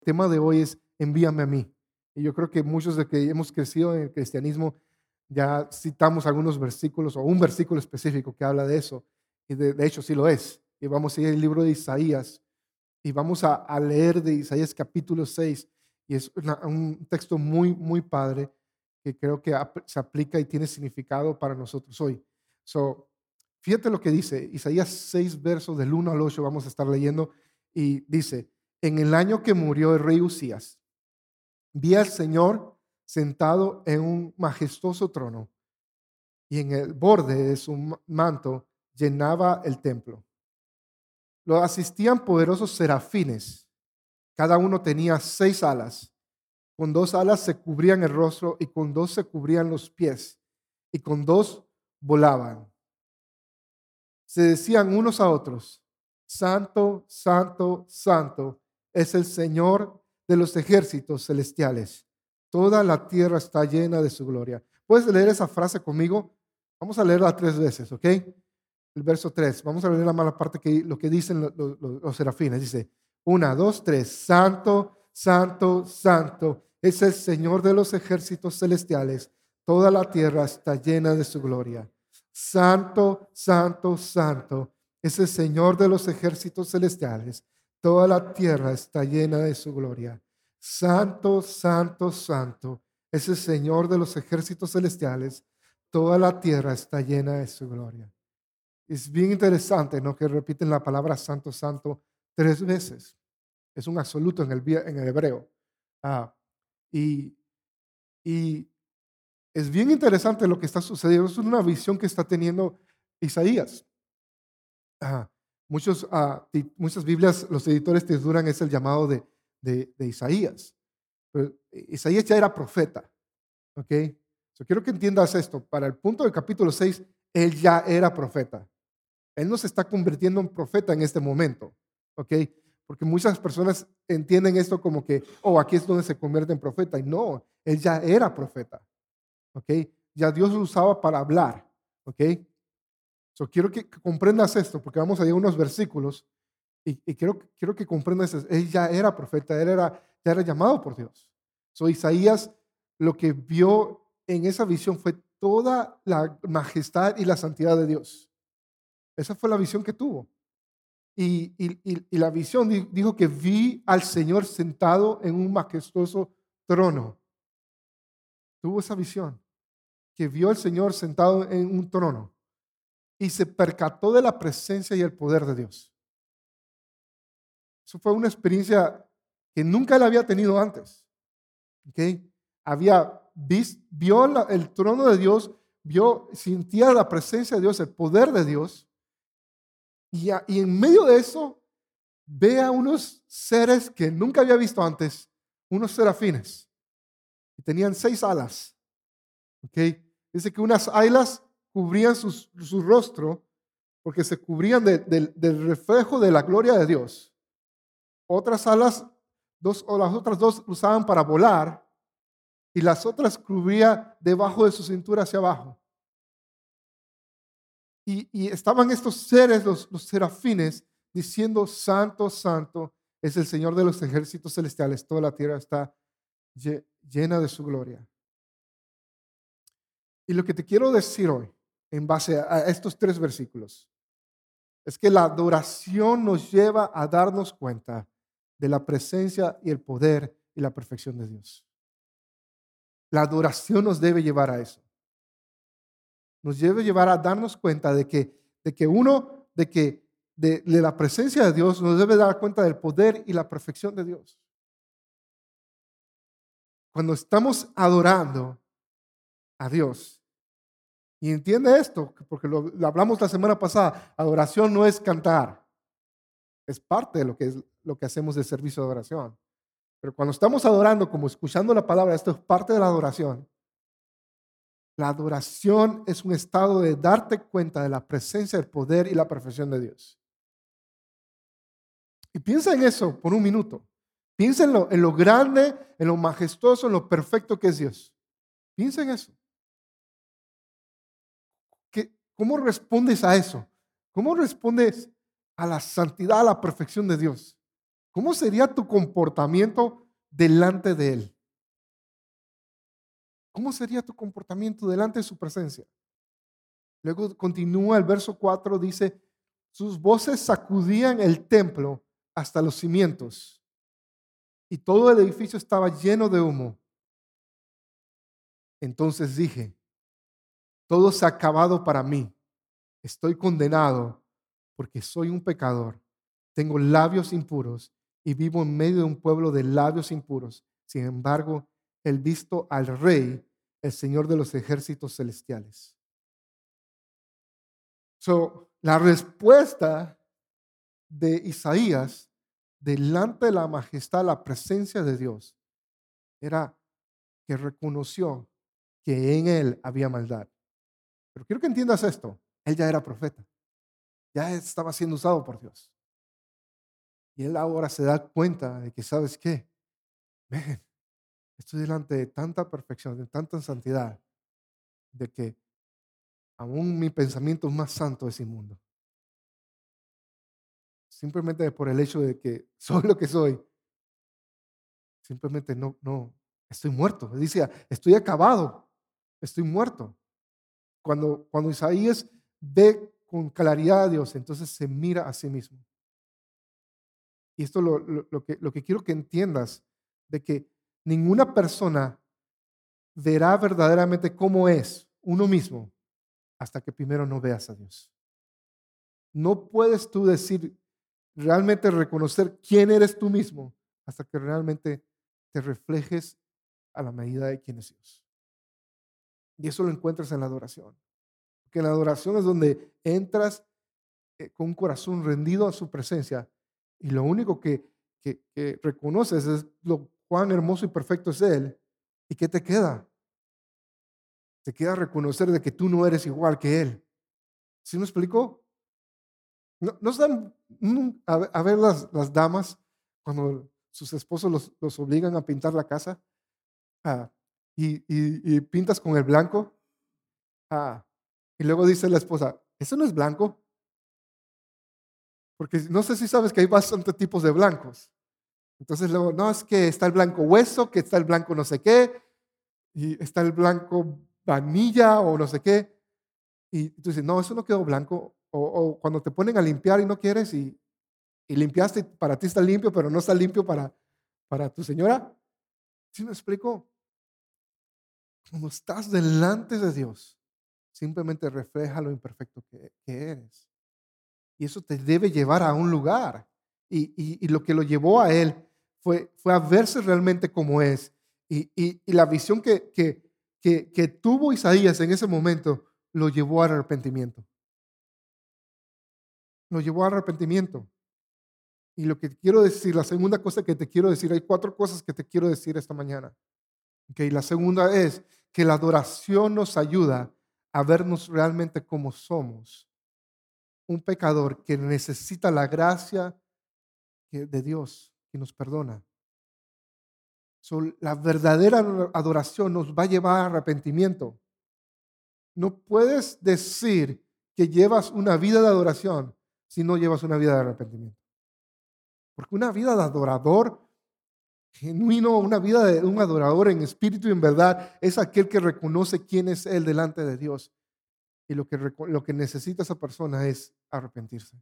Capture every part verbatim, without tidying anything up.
tema de hoy es envíame a mí. Y yo creo que muchos de que hemos crecido en el cristianismo ya citamos algunos versículos o un versículo específico que habla de eso. Y de, de hecho sí lo es. Y vamos a ir al libro de Isaías y vamos a, a leer de Isaías capítulo seis. Y es una- un texto muy, muy padre que creo que ap- se aplica y tiene significado para nosotros hoy. So, fíjate lo que dice Isaías seis, versos del uno al ocho, vamos a estar leyendo. Y dice, en el año que murió el rey Usías, vi al Señor sentado en un majestuoso trono y en el borde de su ma- manto llenaba el templo. Lo asistían poderosos serafines. Cada uno tenía seis alas. Con dos alas se cubrían el rostro y con dos se cubrían los pies y con dos volaban. Se decían unos a otros, Santo, Santo, Santo es el Señor de los ejércitos celestiales. Toda la tierra está llena de su gloria. ¿Puedes leer esa frase conmigo? Vamos a leerla tres veces, ¿ok? El verso tres. Vamos a leer la mala parte que lo que dicen lo- lo- lo- los serafines. Dice, una, dos, tres. Santo, Santo, Santo es el Señor de los ejércitos celestiales. Toda la tierra está llena de su gloria. Santo, Santo, Santo es el Señor de los ejércitos celestiales. Toda la tierra está llena de su gloria. Santo, Santo, Santo es el Señor de los ejércitos celestiales. Toda la tierra está llena de su gloria. Es bien interesante, ¿no? Que repiten la palabra santo, santo tres veces. Es un absoluto en el, vie- en el hebreo. Ah, y, y es bien interesante lo que está sucediendo. Es una visión que está teniendo Isaías. Ah, muchos, ah, ti- muchas Biblias, los editores titulan es el llamado de, de, de Isaías. Pero Isaías ya era profeta, ¿ok? So, quiero que entiendas esto. Para el punto del capítulo seis, él ya era profeta. Él no se está convirtiendo en profeta en este momento, ¿ok? Porque muchas personas entienden esto como que, oh, aquí es donde se convierte en profeta. Y no, él ya era profeta, ¿ok? Ya Dios lo usaba para hablar, ¿ok? So, quiero que, que comprendas esto, porque vamos a ir a unos versículos y, y quiero, quiero que comprendas esto. Él ya era profeta, él era, ya era llamado por Dios. So, Isaías lo que vio en esa visión fue toda la majestad y la santidad de Dios. Esa fue la visión que tuvo. Y, y- y- y la visión di- dijo que vi al Señor sentado en un majestuoso trono. Tuvo esa visión, que vio al Señor sentado en un trono y se percató de la presencia y el poder de Dios. Eso fue una experiencia que nunca él había tenido antes. ¿Ok? Había visto, vio la- el trono de Dios, vio, sentía la presencia de Dios, el poder de Dios. Y, a- y en medio de eso ve a unos seres que nunca había visto antes, unos serafines, y tenían seis alas, ¿ok? Dice que unas alas cubrían sus- su rostro porque se cubrían de- del del reflejo de la gloria de Dios. Otras alas, dos, o las otras dos usaban para volar y las otras cubría debajo de su cintura hacia abajo. Y, y estaban estos seres, los, los serafines, diciendo, Santo, Santo es el Señor de los ejércitos celestiales, toda la tierra está lle- llena de su gloria. Y lo que te quiero decir hoy, en base a a estos tres versículos, es que la adoración nos lleva a darnos cuenta de la presencia y el poder y la perfección de Dios. La adoración nos debe llevar a eso. Nos debe llevar a darnos cuenta de que, de que uno, de que de, de la presencia de Dios, nos debe dar cuenta del poder y la perfección de Dios. Cuando estamos adorando a Dios, y entiende esto, porque lo, lo hablamos la semana pasada, adoración no es cantar, es parte de lo que, es, lo que hacemos de servicio de adoración. Pero cuando estamos adorando, como escuchando la palabra, esto es parte de la adoración. La adoración es un estado de darte cuenta de la presencia, el poder y la perfección de Dios. Y piensa en eso por un minuto. Piensa en lo, en lo grande, en lo majestuoso, en lo perfecto que es Dios. Piensa en eso. ¿Qué- ¿Cómo respondes a eso? ¿Cómo respondes a la santidad, a la perfección de Dios? ¿Cómo sería tu comportamiento delante de Él? ¿Cómo sería tu comportamiento delante de su presencia? Luego continúa el verso cuatro, dice, sus voces sacudían el templo hasta los cimientos y todo el edificio estaba lleno de humo. Entonces dije, todo se ha acabado para mí. Estoy condenado porque soy un pecador. Tengo labios impuros y vivo en medio de un pueblo de labios impuros. Sin embargo, he visto al Rey, el Señor de los ejércitos celestiales. So, la respuesta de Isaías delante de la majestad, la presencia de Dios, era que reconoció que en él había maldad. Pero quiero que entiendas esto. Él ya era profeta. Ya estaba siendo usado por Dios. Y él ahora se da cuenta de que, ¿sabes qué? Man, estoy delante de tanta perfección, de tanta santidad, de que aún mi pensamiento más santo es inmundo. Simplemente por el hecho de que soy lo que soy, simplemente no, no, estoy muerto. Dice, estoy acabado, estoy muerto. Cuando, cuando Isaías ve con claridad a Dios, entonces se mira a sí mismo. Y esto lo, lo, lo que, lo que quiero que entiendas, de que ninguna persona verá verdaderamente cómo es uno mismo hasta que primero no veas a Dios. No puedes tú decir, realmente reconocer quién eres tú mismo hasta que realmente te reflejes a la medida de quién es Dios. Y eso lo encuentras en la adoración. Porque en la adoración es donde entras eh, con un corazón rendido a su presencia y lo único que, que, que reconoces es lo cuán hermoso y perfecto es Él. ¿Y qué te queda? Te queda reconocer de que tú no eres igual que Él. ¿Sí me explicó? ¿No, no están mm, a, ver a ver las, las damas cuando sus esposos los, los obligan a pintar la casa? Ah, y, y, y pintas con el blanco. Ah, y luego dice la esposa, ¿eso no es blanco? Porque no sé si sabes que hay bastantes tipos de blancos. Entonces luego, no, es que está el blanco hueso, que está el blanco no sé qué, y está el blanco vanilla o no sé qué. Y tú dices, no, eso no quedó blanco. O, o cuando te ponen a limpiar y no quieres y, y limpiaste y para ti está limpio, pero no está limpio para, para tu señora. ¿Sí me explico? Cuando estás delante de Dios, simplemente refleja lo imperfecto que, que eres. Y eso te debe llevar a un lugar. Y, y- y lo que lo llevó a él fue, fue a verse realmente como es. Y, y- y la visión que, que, que, que tuvo Isaías en ese momento lo llevó al arrepentimiento. Lo llevó al arrepentimiento. Y lo que te quiero decir, la segunda cosa que te quiero decir, hay cuatro cosas que te quiero decir esta mañana. Okay, la segunda es que la adoración nos ayuda a vernos realmente como somos. Un pecador que necesita la gracia que- de Dios, que nos perdona. So, la verdadera adoración nos va a llevar a arrepentimiento. No puedes decir que llevas una vida de adoración si no llevas una vida de arrepentimiento. Porque una vida de adorador genuino, una vida de un adorador en espíritu y en verdad, es aquel que reconoce quién es Él delante de Dios. Y lo que, reco- lo que necesita esa persona es arrepentirse.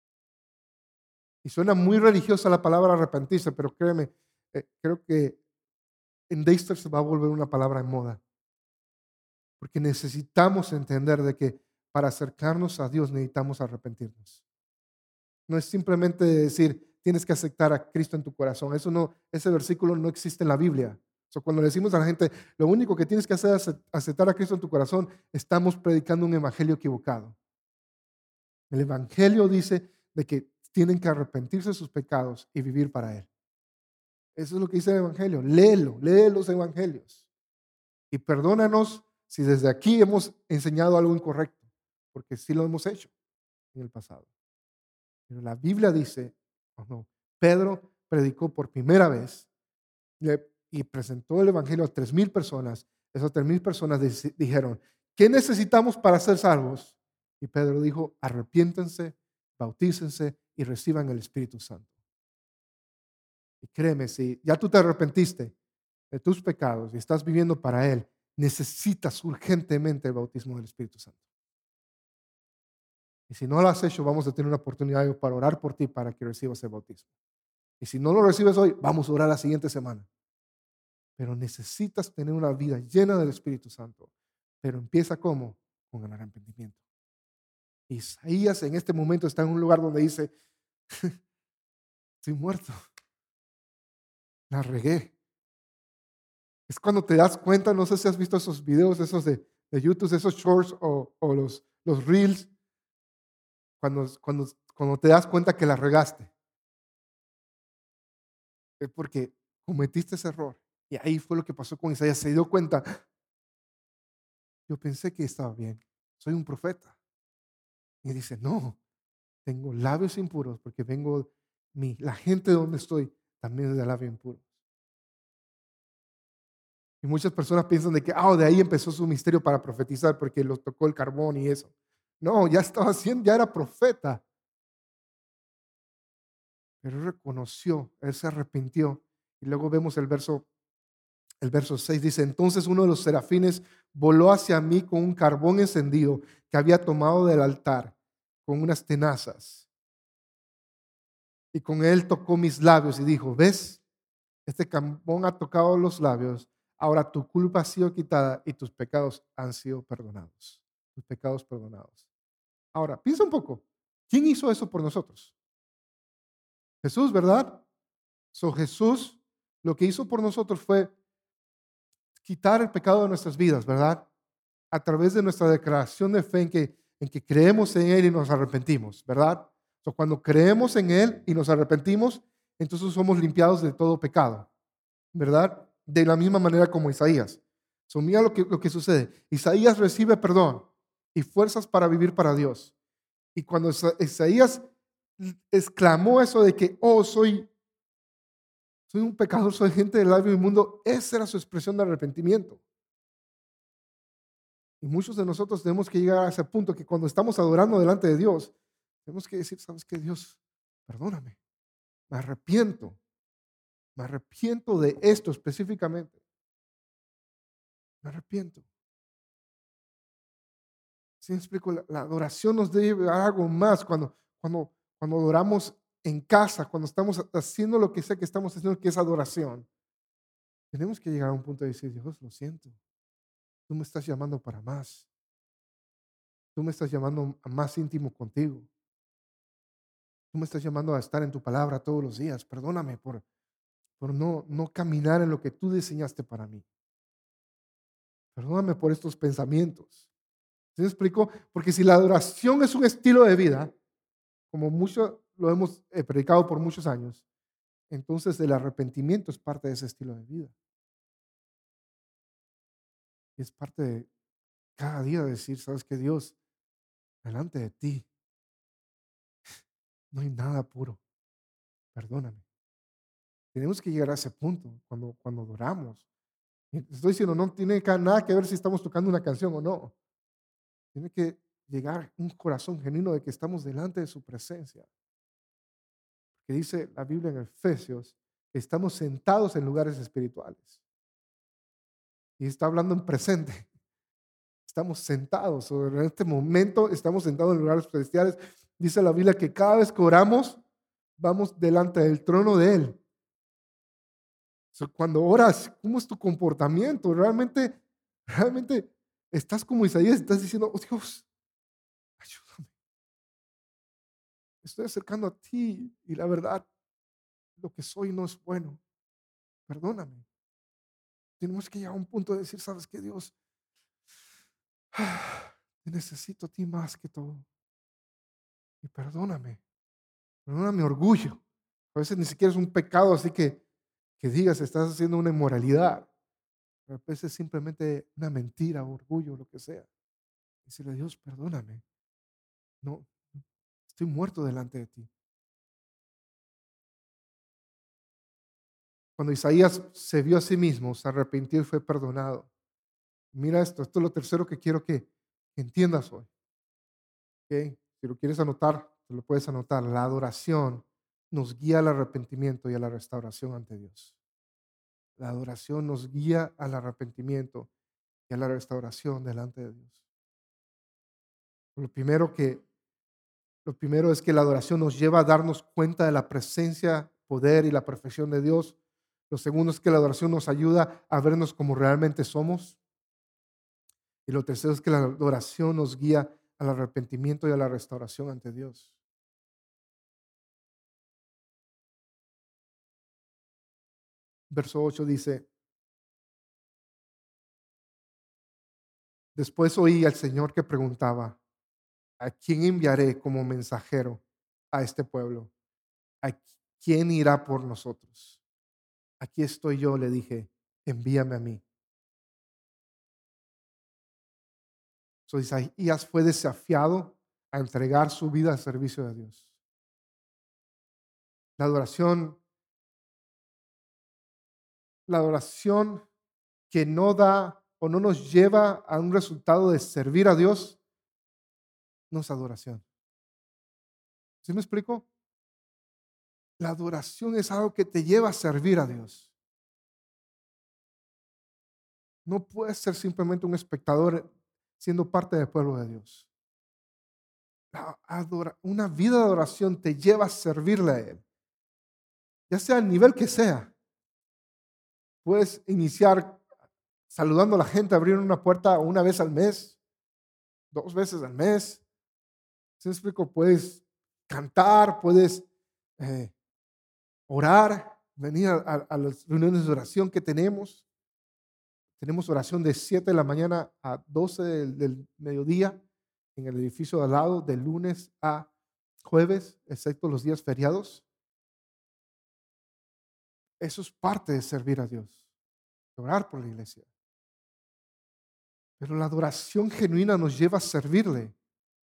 Y suena muy religiosa la palabra arrepentirse, pero créeme, eh, creo que en Dexter se va a volver una palabra en moda. Porque necesitamos entender de que para acercarnos a Dios necesitamos arrepentirnos. No es simplemente decir, tienes que aceptar a Cristo en tu corazón. Eso no, ese versículo no existe en la Biblia. So, cuando le decimos a la gente, lo único que tienes que hacer es aceptar a Cristo en tu corazón, estamos predicando un evangelio equivocado. El evangelio dice de que tienen que arrepentirse de sus pecados y vivir para Él. Eso es lo que dice el evangelio. Léelo, lee los evangelios. Y perdónanos si desde aquí hemos enseñado algo incorrecto, porque sí lo hemos hecho en el pasado. Pero la Biblia dice, oh no, Pedro predicó por primera vez le- y presentó el Evangelio a tres mil personas. Esas tres mil personas deci- dijeron, ¿qué necesitamos para ser salvos? Y Pedro dijo, arrepiéntense, bautícense y reciban el Espíritu Santo. Y créeme, si ya tú te arrepentiste de tus pecados y estás viviendo para Él, necesitas urgentemente el bautismo del Espíritu Santo. Y si no lo has hecho, vamos a tener una oportunidad para orar por ti para que recibas el bautismo. Y si no lo recibes hoy, vamos a orar la siguiente semana. Pero necesitas tener una vida llena del Espíritu Santo. Pero empieza ¿cómo? Con el arrepentimiento. Isaías en este momento está en un lugar donde dice, estoy muerto, la regué. Es cuando te das cuenta, no sé si has visto esos videos, esos de, de YouTube, esos shorts o, o los, los reels, cuando, cuando, cuando te das cuenta que la regaste. Es porque cometiste ese error. Y ahí fue lo que pasó con Isaías. Se dio cuenta, yo pensé que estaba bien, soy un profeta. Y dice, no, tengo labios impuros porque vengo, mi, la gente donde estoy también es de labios impuros. Y muchas personas piensan de que, ah, de ahí empezó su misterio para profetizar porque lo tocó el carbón y eso. No, ya estaba haciendo, ya era profeta. Pero él reconoció, él se arrepintió. Y luego vemos el verso, el verso seis dice, entonces uno de los serafines voló hacia mí con un carbón encendido que había tomado del altar, con unas tenazas. Y con él tocó mis labios y dijo, ¿ves? Este carbón ha tocado los labios. Ahora tu culpa ha sido quitada y tus pecados han sido perdonados. Tus pecados perdonados. Ahora, piensa un poco. ¿Quién hizo eso por nosotros? Jesús, ¿verdad? So, Jesús lo que hizo por nosotros fue quitar el pecado de nuestras vidas, ¿verdad? A través de nuestra declaración de fe en que, en que creemos en Él y nos arrepentimos, ¿verdad? So, cuando creemos en Él y nos arrepentimos, entonces somos limpiados de todo pecado, ¿verdad? De la misma manera como Isaías. So, mira lo que, lo que sucede. Isaías recibe perdón y fuerzas para vivir para Dios. Y cuando Isa- Isaías exclamó eso de que, oh, soy, soy un pecador, soy gente del labio inmundo, esa era su expresión de arrepentimiento. Y muchos de nosotros tenemos que llegar a ese punto que cuando estamos adorando delante de Dios, tenemos que decir, ¿sabes qué, Dios? Perdóname, me arrepiento, me arrepiento de esto específicamente, me arrepiento. ¿Sí me explico? La, la adoración nos debe llevar a algo más cuando, cuando, cuando adoramos en casa, cuando estamos haciendo lo que sea que estamos haciendo, que es adoración. Tenemos que llegar a un punto de decir, Dios, lo siento, tú me estás llamando para más, tú me estás llamando a más íntimo contigo, tú me estás llamando a estar en tu palabra todos los días, perdóname por, por no, no caminar en lo que tú diseñaste para mí, perdóname por estos pensamientos. ¿Sí me explico? Porque si la adoración es un estilo de vida, como mucho lo hemos eh, predicado por muchos años, entonces el arrepentimiento es parte de ese estilo de vida. Y es parte de cada día decir, sabes que Dios, delante de ti no hay nada puro, perdóname. Tenemos que llegar a ese punto cuando, cuando adoramos. Y estoy diciendo, no tiene que- nada que ver si estamos tocando una canción o no. Tiene que llegar un corazón genuino de que estamos delante de su presencia. Que dice la Biblia en Efesios que estamos sentados en lugares espirituales. Y está hablando en presente. Estamos sentados, o en este momento estamos sentados en lugares celestiales. Dice la Biblia que cada vez que oramos, vamos delante del trono de Él. So, cuando oras, ¿cómo es tu comportamiento? Realmente, realmente estás como Isaías, estás diciendo, oh Dios, ayúdame. Estoy acercando a ti y la verdad, lo que soy no es bueno. Perdóname. Tenemos que llegar a un punto de decir, ¿sabes qué, Dios? Te necesito a ti más que todo. Y perdóname. Perdona mi orgullo. A veces ni siquiera es un pecado, así que que digas estás haciendo una inmoralidad. A veces es simplemente una mentira, orgullo, lo que sea. Decirle a Dios, perdóname. No, estoy muerto delante de ti. Cuando Isaías se vio a sí mismo, se arrepintió y fue perdonado. Mira esto, esto es lo tercero que quiero que entiendas hoy. ¿Ok? Si lo quieres anotar, te lo puedes anotar. La adoración nos guía al arrepentimiento y a la restauración ante Dios. La adoración nos guía al arrepentimiento y a la restauración delante de Dios. Lo primero que, lo primero es que la adoración nos lleva a darnos cuenta de la presencia, poder y la perfección de Dios. Lo segundo es que la adoración nos ayuda a vernos como realmente somos. Y lo tercero es que la adoración nos guía al arrepentimiento y a la restauración ante Dios. Verso ocho dice, después oí al Señor que preguntaba, ¿a quién enviaré como mensajero a este pueblo? ¿A quién irá por nosotros? Aquí estoy yo, le dije, envíame a mí. So, Isaías fue desafiado a entregar su vida al servicio de Dios. La adoración, la adoración que no da o no nos lleva a un resultado de servir a Dios, no es adoración. ¿Sí me explico? La adoración es algo que te lleva a servir a Dios. No puedes ser simplemente un espectador siendo parte del pueblo de Dios. La adora- una vida de adoración te lleva a servirle a Él, ya sea el nivel que sea. Puedes iniciar saludando a la gente, abrir una puerta una vez al mes, dos veces al mes. ¿Sí me explico? Puedes cantar, puedes eh, orar, venir a, a- a las reuniones de oración que tenemos. Tenemos oración de siete de la mañana a doce del, del mediodía en el edificio de al lado, de lunes a jueves, excepto los días feriados. Eso es parte de servir a Dios, de orar por la iglesia. Pero la adoración genuina nos lleva a servirle.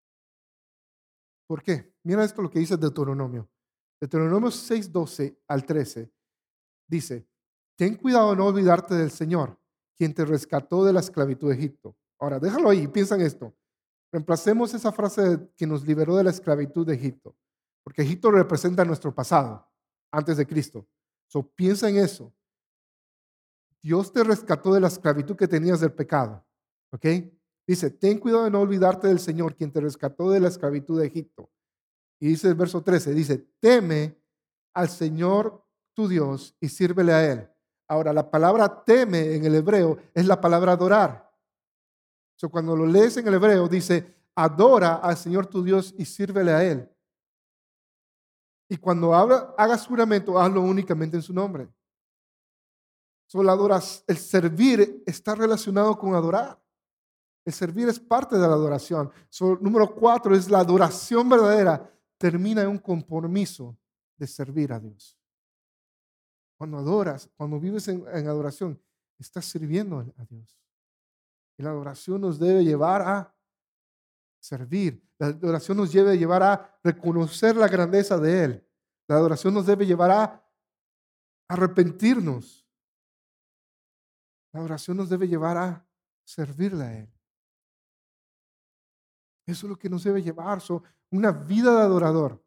¿Por qué? Mira esto lo que dice Deuteronomio. Deuteronomio seis doce al trece dice, ten cuidado de no olvidarte del Señor, quien te rescató de la esclavitud de Egipto. Ahora, déjalo ahí y piensa en esto. Reemplacemos esa frase de que nos liberó de la esclavitud de Egipto, porque Egipto representa nuestro pasado, antes de Cristo. So, piensa en eso. Dios te rescató de la esclavitud que tenías del pecado. ¿Ok? Dice, ten cuidado de no olvidarte del Señor, quien te rescató de la esclavitud de Egipto. Y dice el verso trece, dice, teme al Señor tu Dios y sírvele a Él. Ahora, la palabra teme en el hebreo es la palabra adorar. So, cuando lo lees en el hebreo, dice, adora al Señor tu Dios y sírvele a Él. Y cuando habla, hagas juramento, hazlo únicamente en su nombre. So, la adoras, el servir está relacionado con adorar. El servir es parte de la adoración. So, número cuatro es la adoración verdadera. Termina en un compromiso de servir a Dios. Cuando adoras, cuando vives en, en adoración, estás sirviendo a Dios. Y la adoración nos debe llevar a servir. La adoración nos debe llevar a reconocer la grandeza de Él. La adoración nos debe llevar a arrepentirnos. La adoración nos debe llevar a servirle a Él. Eso es lo que nos debe llevar. So, una vida de adorador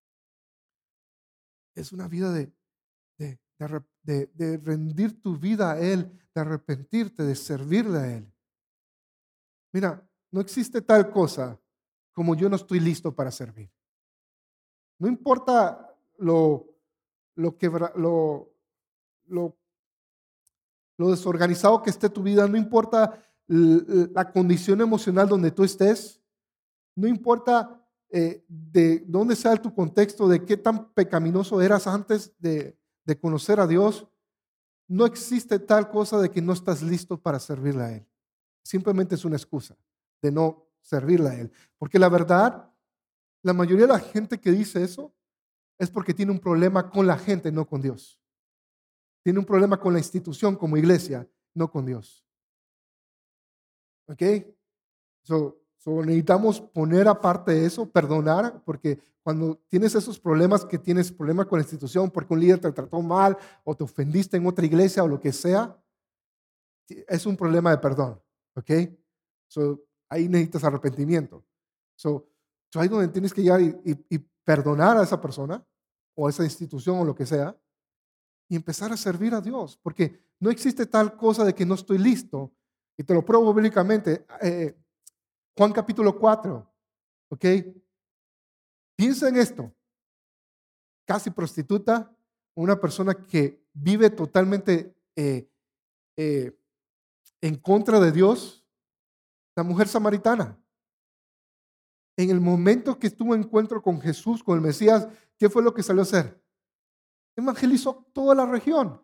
es una vida de, de, de, de, de rendir tu vida a Él, de arrepentirte, de servirle a Él. Mira, no existe tal cosa como yo no estoy listo para servir. No importa lo, lo, quebra, lo, lo, lo desorganizado que esté tu vida, no importa la condición emocional donde tú estés, no importa eh, de dónde sea tu contexto, de qué tan pecaminoso eras antes de, de conocer a Dios, no existe tal cosa de que no estás listo para servirle a Él. Simplemente es una excusa de no servirle a Él. Porque la verdad, la mayoría de la gente que dice eso es porque tiene un problema con la gente, no con Dios. Tiene un problema con la institución como iglesia, no con Dios. ¿Ok? So, so necesitamos poner aparte eso, perdonar, porque cuando tienes esos problemas, que tienes problemas con la institución, porque un líder te trató mal o te ofendiste en otra iglesia o lo que sea, es un problema de perdón. ¿Ok? So, ahí necesitas arrepentimiento. So, so ahí es donde tienes que llegar y, y, y perdonar a esa persona o a esa institución o lo que sea y empezar a servir a Dios, porque no existe tal cosa de que no estoy listo. Y te lo pruebo bíblicamente. eh, Juan capítulo cuatro, ¿ok? Piensa en esto, casi prostituta, una persona que vive totalmente eh, eh, en contra de Dios, la mujer samaritana. En el momento que tuvo encuentro con Jesús, con el Mesías, ¿qué fue lo que salió a hacer? Evangelizó toda la región.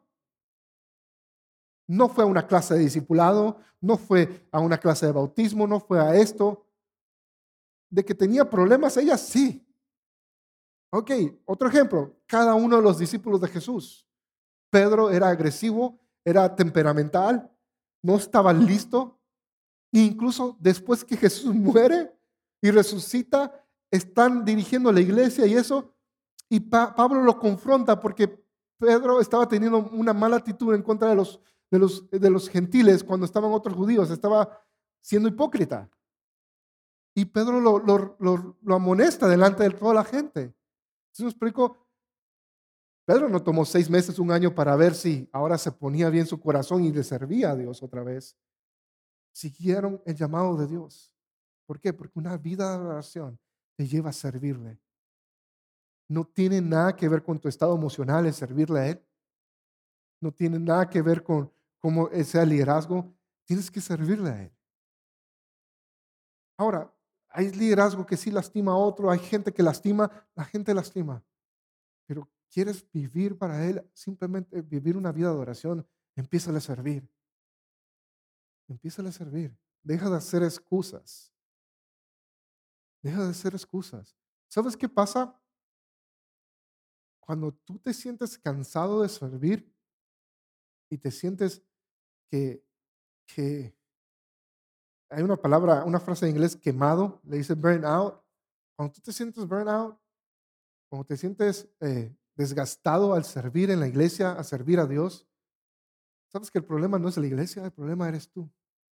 No fue a una clase de discipulado, no fue a una clase de bautismo, no fue a esto. De que tenía problemas, ella sí. Ok, otro ejemplo, cada uno de los discípulos de Jesús. Pedro era agresivo, era temperamental, no estaba listo. E incluso después que Jesús muere y resucita, están dirigiendo la iglesia y eso. Y Pa- Pablo lo confronta porque Pedro estaba teniendo una mala actitud en contra de los, de los, de los gentiles cuando estaban otros judíos, estaba siendo hipócrita. Y Pedro lo, lo, lo, lo amonesta delante de toda la gente. ¿Sí me explico? Pedro no tomó seis meses, un año para ver si ahora se ponía bien su corazón y le servía a Dios otra vez. Siguieron el llamado de Dios. ¿Por qué? Porque una vida de oración te lleva a servirle. No tiene nada que ver con tu estado emocional el servirle a Él. No tiene nada que ver con cómo sea el liderazgo. Tienes que servirle a Él. Ahora, hay liderazgo que sí lastima a otro, hay gente que lastima, la gente lastima. Pero quieres vivir para Él, simplemente vivir una vida de oración, empieza a servir. Empieza a servir. Deja de hacer excusas. Deja de hacer excusas. ¿Sabes qué pasa? Cuando tú te sientes cansado de servir y te sientes que, que hay una palabra, una frase en inglés quemado, le dice burn out. Cuando tú te sientes burn out, cuando te sientes eh, desgastado al servir en la iglesia, a servir a Dios, sabes que el problema no es la iglesia, el problema eres tú.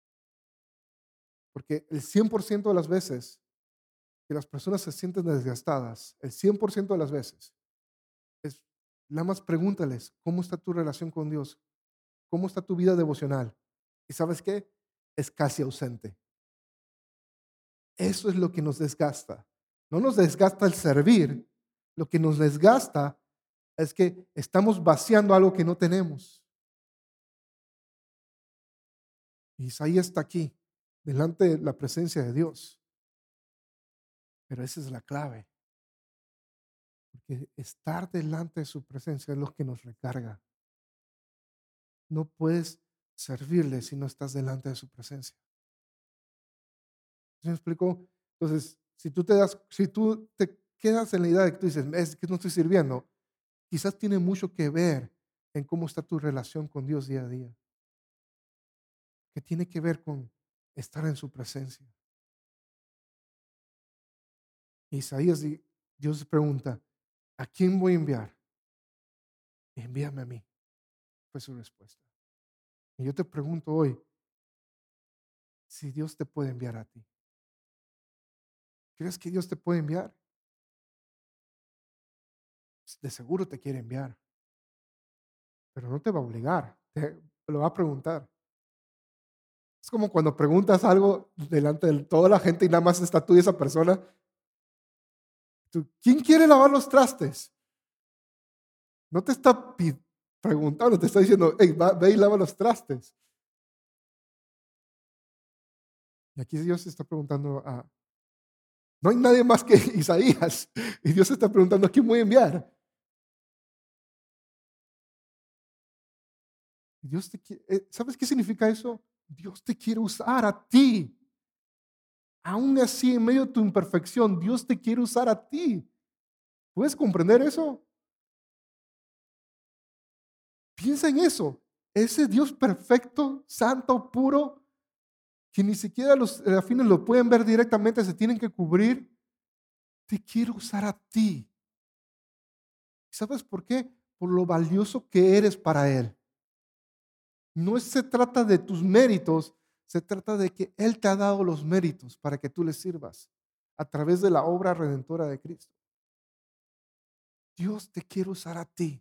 Porque el cien por ciento de las veces que las personas se sienten desgastadas, el cien por ciento de las veces, es nada más pregúntales, ¿cómo está tu relación con Dios? ¿Cómo está tu vida devocional? ¿Y sabes qué? Es casi ausente. Eso es lo que nos desgasta. No nos desgasta el servir. Lo que nos desgasta es que estamos vaciando algo que no tenemos. Y Isaías está aquí, delante de la presencia de Dios. Pero esa es la clave. Porque estar delante de su presencia es lo que nos recarga. No puedes servirle si no estás delante de su presencia. ¿Sí me explico? Entonces, si tú te das, si tú te quedas en la idea de que tú dices, es que no estoy sirviendo, quizás tiene mucho que ver en cómo está tu relación con Dios día a día, que tiene que ver con estar en su presencia. Isaías, di- Dios pregunta, ¿a quién voy a enviar? Envíame a mí, fue su respuesta. Y yo te pregunto hoy, si Dios te puede enviar a ti. ¿Crees que Dios te puede enviar? De seguro te quiere enviar, pero no te va a obligar, te lo va a preguntar. Es como cuando preguntas algo delante de toda la gente y nada más está tú y esa persona. Tú, ¿quién quiere lavar los trastes? No te está pi- preguntando, te está diciendo, hey, va- ve y lava los trastes. Y aquí Dios se está preguntando a, no hay nadie más que Isaías. Y Dios se está preguntando, ¿a quién voy a enviar? Y Dios te quiere, eh, ¿sabes qué significa eso? Dios te quiere usar a ti. Aún así, en medio de tu imperfección, Dios te quiere usar a ti. ¿Puedes comprender eso? Piensa en eso. Ese Dios perfecto, santo, puro, que ni siquiera los afines lo pueden ver directamente, se tienen que cubrir, te quiere usar a ti. ¿Sabes por qué? Por lo valioso que eres para Él. No se trata de tus méritos, se trata de que Él te ha dado los méritos para que tú le sirvas a través de la obra redentora de Cristo. Dios te quiere usar a ti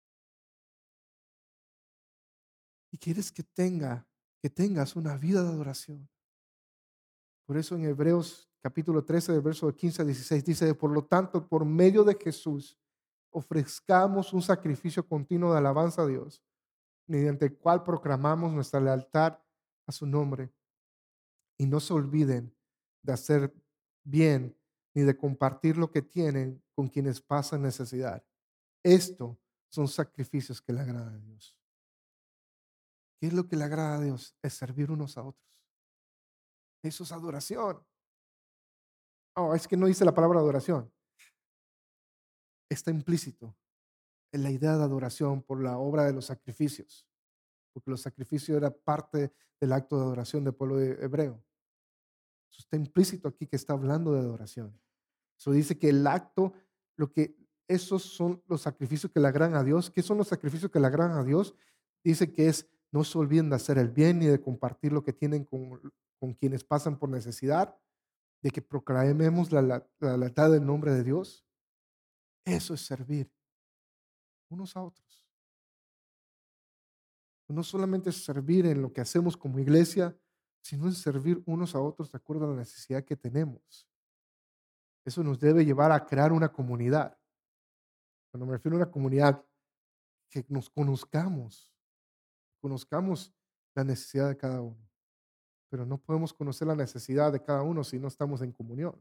y quieres que tenga, que tengas una vida de adoración. Por eso en Hebreos capítulo trece, del verso quince a dieciséis dice, por lo tanto, por medio de Jesús, ofrezcamos un sacrificio continuo de alabanza a Dios, mediante el cual proclamamos nuestra lealtad a su nombre. Y no se olviden de hacer bien ni de compartir lo que tienen con quienes pasan necesidad. Esto son sacrificios que le agradan a Dios. ¿Qué es lo que le agrada a Dios? Es servir unos a otros. Eso es adoración. Oh, es que no dice la palabra adoración. Está implícito en la idea de adoración por la obra de los sacrificios, porque los sacrificios era parte del acto de adoración del pueblo de- hebreo. Eso está implícito aquí que está hablando de adoración. Eso dice que el acto, lo que esos son los sacrificios que le agradan a Dios. ¿Qué son los sacrificios que le agradan a Dios? Dice que es no se olviden de hacer el bien ni de compartir lo que tienen con, con quienes pasan por necesidad, de que proclamemos la, la, la lealtad del nombre de Dios. Eso es servir unos a otros. No solamente es servir en lo que hacemos como iglesia, sino en servir unos a otros de acuerdo a la necesidad que tenemos. Eso nos debe llevar a crear una comunidad. Cuando me refiero a una comunidad, que nos conozcamos, conozcamos la necesidad de cada uno. Pero no podemos conocer la necesidad de cada uno si no estamos en comunión.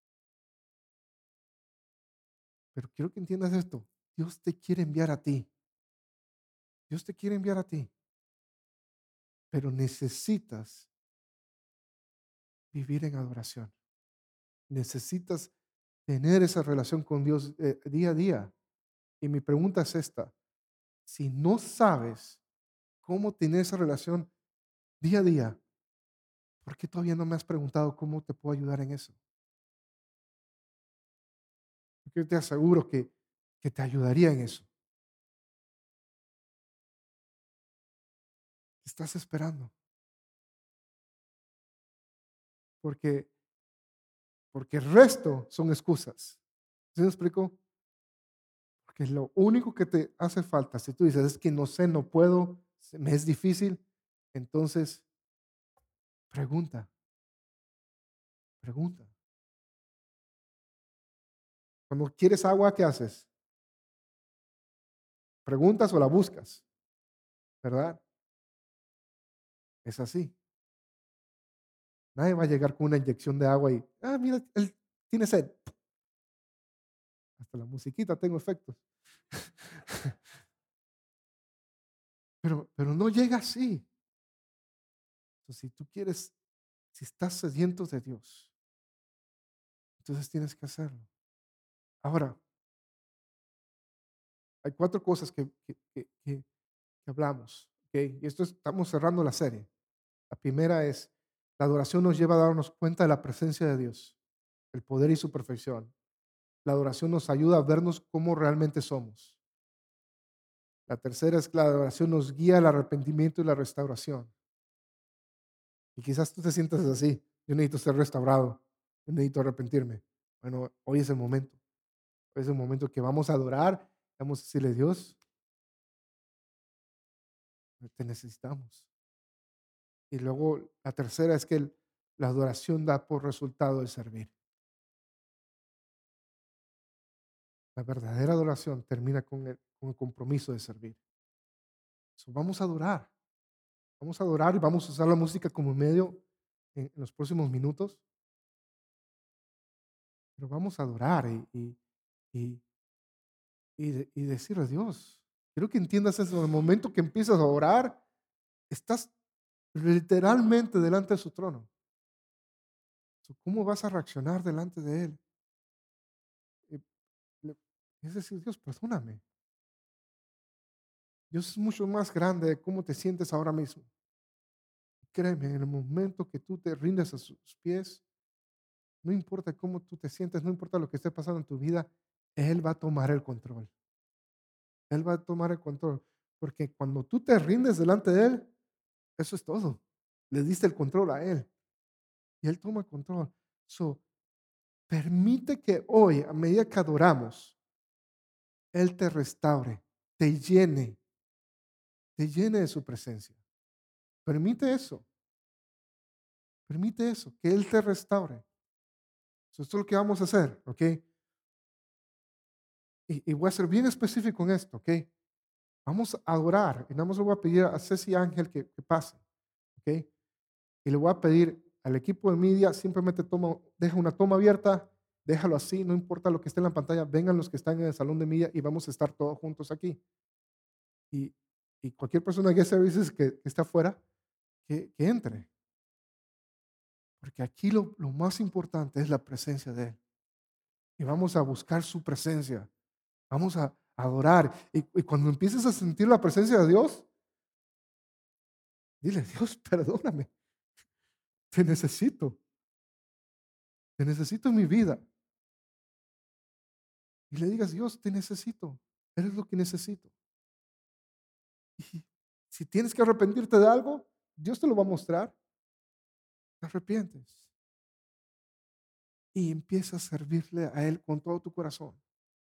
Pero quiero que entiendas esto. Dios te quiere enviar a ti. Dios te quiere enviar a ti. Pero necesitas vivir en adoración. Necesitas tener esa relación con Dios eh, día a día. Y mi pregunta es esta. Si no sabes cómo tener esa relación día a día, ¿por qué todavía no me has preguntado cómo te puedo ayudar en eso? Porque yo te aseguro que, que te ayudaría en eso. Estás esperando. Porque, porque el resto son excusas. ¿Sí me explico? Porque lo único que te hace falta, si tú dices, es que no sé, no puedo, se me es difícil, entonces pregunta, pregunta. Cuando quieres agua, ¿qué haces? ¿Preguntas o la buscas? ¿Verdad? Es así. Nadie va a llegar con una inyección de agua y, ah, mira, él tiene sed. Hasta la musiquita tengo efectos. Pero, pero no llega así. Entonces, si tú quieres, si estás sediento de Dios, entonces tienes que hacerlo. Ahora, hay cuatro cosas que, que, que- que- que hablamos. ¿Ok? Y esto es- estamos cerrando la serie. La primera es, la adoración nos lleva a darnos cuenta de la presencia de Dios, el poder y su perfección. La adoración nos ayuda a vernos como realmente somos. La tercera es que la adoración nos guía al arrepentimiento y la restauración. Y quizás tú te sientas así. Yo necesito ser restaurado. Yo necesito arrepentirme. Bueno, hoy es el momento. Hoy es el momento que vamos a adorar. Vamos a decirle, Dios, te necesitamos. Y luego la tercera es que el- la adoración da por resultado el servir. La verdadera adoración termina con el, con el compromiso de servir. So, vamos a adorar. Vamos a adorar y vamos a usar la música como medio en, en los próximos minutos. Pero vamos a adorar y, y, y, y, de- y decirle a Dios. Quiero que entiendas eso. En el momento que empiezas a orar, estás literalmente delante de su trono. So, ¿cómo vas a reaccionar delante de Él? Eh, le- Es decir, Dios, perdóname. Dios es mucho más grande de cómo te sientes ahora mismo. Créeme, en el momento que tú te rindes a sus pies, no importa cómo tú te sientes, no importa lo que esté pasando en tu vida, Él va a tomar el control. Él va a tomar el control. Porque cuando tú te rindes delante de Él, eso es todo. Le diste el control a Él y Él toma el control. So, permite que hoy, a medida que adoramos, Él te restaure, te llene, te llene de su presencia. Permite eso, permite eso, que Él te restaure. So, esto es lo que vamos a hacer, ¿ok? Y, y voy a ser bien específico en esto, ¿ok? Vamos a orar y nada más le voy a pedir a Ceci Ángel que, que pase, ¿ok? Y le voy a pedir al equipo de media, simplemente toma, deja una toma abierta, déjalo así, no importa lo que esté en la pantalla, vengan los que están en el salón de media y vamos a estar todos juntos aquí. Y, y cualquier persona de Guest Services que, que esté afuera, que, que entre. Porque aquí lo, lo más importante es la presencia de Él. Y vamos a buscar su presencia. Vamos a adorar. Y, y cuando empieces a sentir la presencia de Dios, dile, Dios, perdóname. Te necesito. Te necesito en mi vida. Y le digas, Dios, te necesito. Eres lo que necesito. Y si tienes que arrepentirte de algo, Dios te lo va a mostrar. Te arrepientes. Y empieza a servirle a Él con todo tu corazón.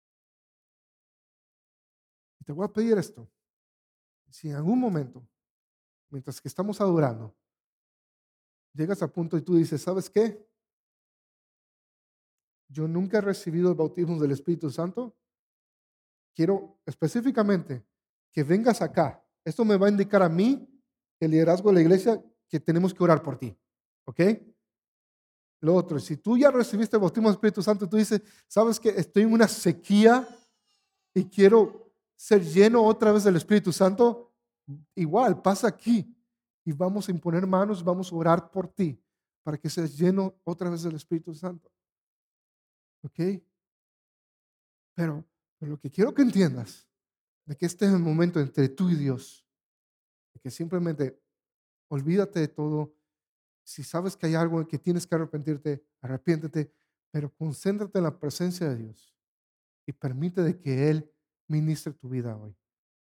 Y te voy a pedir esto. Si en algún momento, mientras que estamos adorando, llegas a punto y tú dices, ¿sabes qué? Yo nunca he recibido el bautismo del Espíritu Santo. Quiero específicamente que vengas acá. Esto me va a indicar a mí, el liderazgo de la iglesia, que tenemos que orar por ti. ¿Ok? Lo otro, si tú ya recibiste el bautismo del Espíritu Santo, tú dices, ¿sabes qué? Estoy en una sequía y quiero ser lleno otra vez del Espíritu Santo. Igual, pasa aquí y vamos a imponer manos, vamos a orar por ti para que seas lleno otra vez del Espíritu Santo. ¿Ok? Pero, pero lo que quiero que entiendas, de que este es el momento entre tú y Dios, de que simplemente olvídate de todo. Si sabes que hay algo en que tienes que arrepentirte, arrepiéntete, pero concéntrate en la presencia de Dios y permite de que Él ministre tu vida hoy.